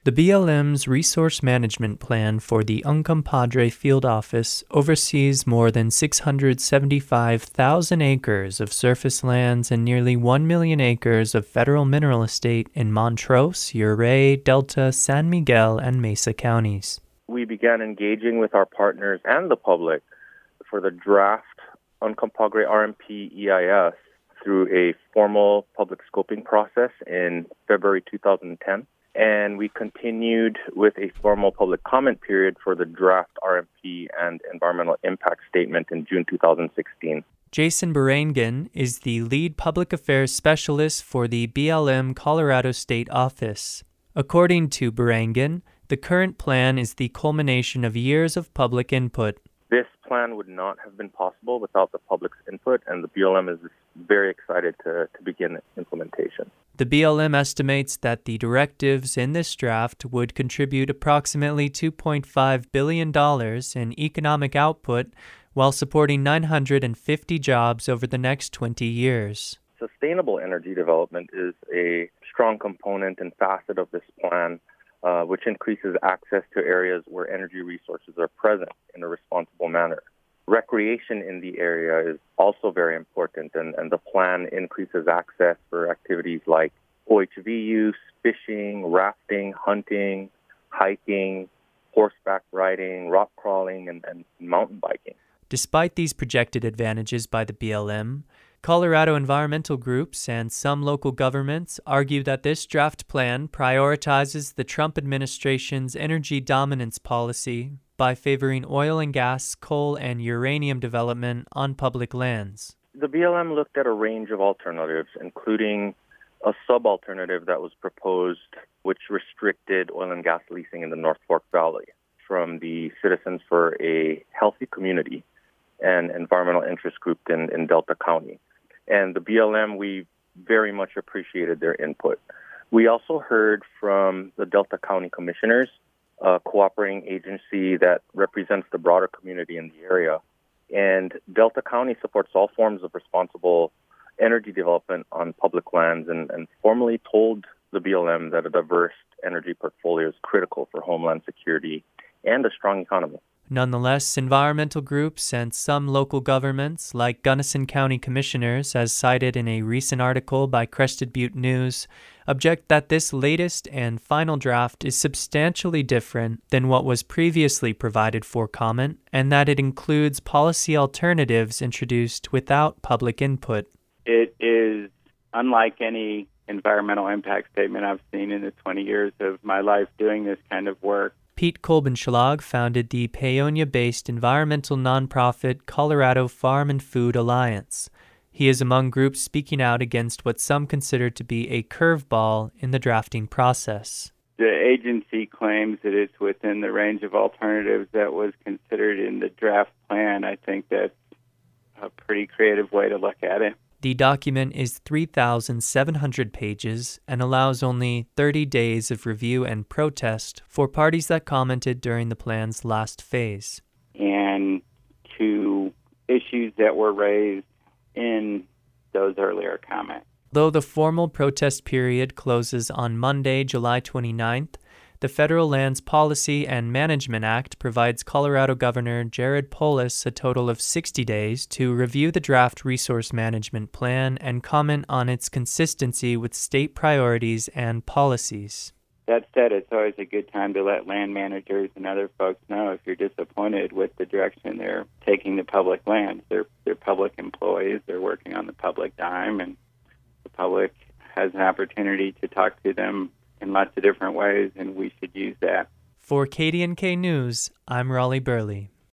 The BLM's Resource Management Plan for the Uncompahgre Field Office oversees more than 675,000 acres of surface lands and nearly 1 million acres of federal mineral estate in Montrose, Ouray, Delta, San Miguel, and Mesa counties. We began engaging with our partners and the public for the draft Uncompahgre RMP EIS through a formal public scoping process in February 2010. And we continued with a formal public comment period for the draft RMP and environmental impact statement in June 2016. Jason Berangen is the lead public affairs specialist for the BLM Colorado State Office. According to Berangen, the current plan is the culmination of years of public input. This plan would not have been possible without the public's input, and the BLM is very excited to begin implementation. The BLM estimates that the directives in this draft would contribute approximately $2.5 billion in economic output while supporting 950 jobs over the next 20 years. Sustainable energy development is a strong component and facet of this plan, which increases access to areas where energy resources are present in a responsible manner. Recreation in the area is also very important, and the plan increases access for activities like OHV use, fishing, rafting, hunting, hiking, horseback riding, rock crawling, and mountain biking. Despite these projected advantages by the BLM, Colorado environmental groups and some local governments argue that this draft plan prioritizes the Trump administration's energy dominance policy by favoring oil and gas, coal, and uranium development on public lands. The BLM looked at a range of alternatives, including a sub-alternative that was proposed, which restricted oil and gas leasing in the North Fork Valley from the Citizens for a Healthy Community and environmental interest group in Delta County. And the BLM, we very much appreciated their input. We also heard from the Delta County Commissioners, a cooperating agency that represents the broader community in the area. And Delta County supports all forms of responsible energy development on public lands and formally told the BLM that a diverse energy portfolio is critical for homeland security and a strong economy. Nonetheless, environmental groups and some local governments, like Gunnison County commissioners, as cited in a recent article by Crested Butte News, object that this latest and final draft is substantially different than what was previously provided for comment, and that it includes policy alternatives introduced without public input. It is unlike any environmental impact statement I've seen in the 20 years of my life doing this kind of work. Pete Kolbenschlag founded the Paonia-based environmental nonprofit Colorado Farm and Food Alliance. He is among groups speaking out against what some consider to be a curveball in the drafting process. The agency claims that it's within the range of alternatives that was considered in the draft plan. I think that's a pretty creative way to look at it. The document is 3,700 pages and allows only 30 days of review and protest for parties that commented during the plan's last phase. And to issues that were raised in those earlier comments. Though the formal protest period closes on Monday, July 29th, the Federal Lands Policy and Management Act provides Colorado Governor Jared Polis a total of 60 days to review the draft resource management plan and comment on its consistency with state priorities and policies. That said, it's always a good time to let land managers and other folks know if you're disappointed with the direction they're taking the public lands. They're public employees, they're working on the public dime, and the public has an opportunity to talk to them in lots of different ways, and we should use that. For KDNK News, I'm Raleigh Burley.